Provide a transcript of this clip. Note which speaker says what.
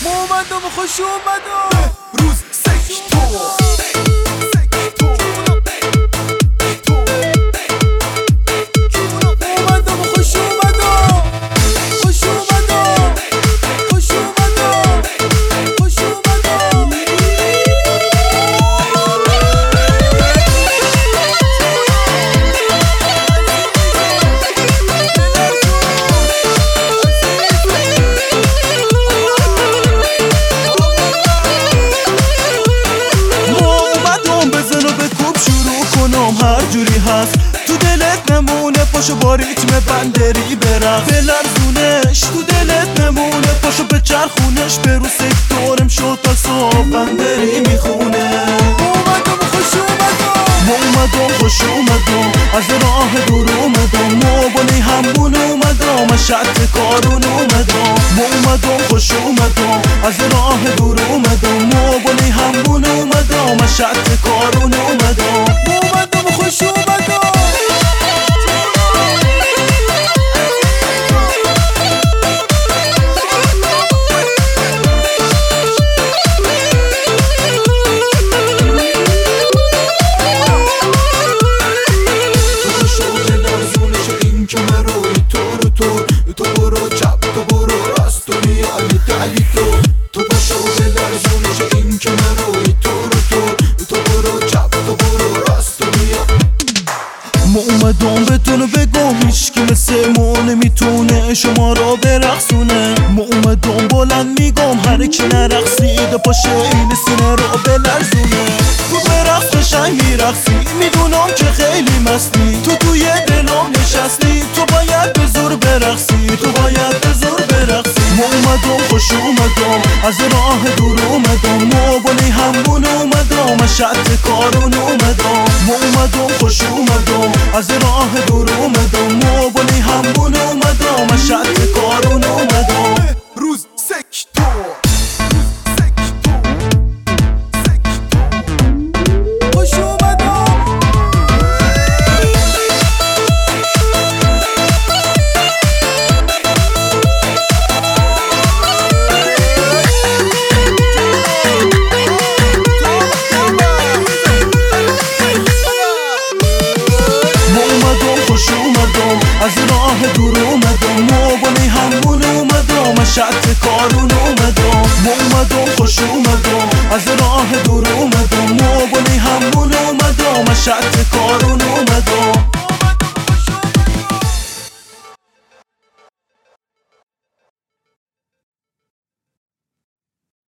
Speaker 1: اومدم و خوش اومدم روز سکتور هر جوری هست تو دلت نمونه، پاشو با ریتم بندری برقص بلرزونش، تو دلت نمونه پاشو به چرخونش، به رو سکتورم شد تا صبح بندری میخونه. اومدم خوش اومدم خوش اومدم، از راه دور اومدم، موبانی همون اومدم، از شط کارون اومدم خوش اومدم، از راه دور اومدم، موبانی همون اومدم، از شط کارون اومدم خوش اومدم. تو شده لرزونش این که مروی تو برو چپ تو برو راست، دنیا علی تو شده لرزونش این که مروی تو برو چپ تو برو راست، اومدم بهتون بگم هیچکی مثل ما نمیتونه شما را برقصونه. اومدم بلند میگم هر کی نرقصیده پاشه این سینه را بلرزونه. تو برقص قشنگ میرقصی، میدونم که خیلی مستی، تو توی دلم نشستی، تو باید به زور برقصی، تو باید به زور برقصی. اومدم خوش اومدم، از راه دور اومدم، موبانی همون اومدم، از شط کارون اومدم خوش اومدم، از راه دور اومدم، موبانی همون اومدم، از شط کارون اومدم. روز سکتور خوش اومدم. خوش اومدم، از راه دور اومدم، موبانی همون اومدم، از شط کارون اومدم خوش اومدم، از راه دور اومدم، موبانی همون اومدم، از شط کارون اومدم.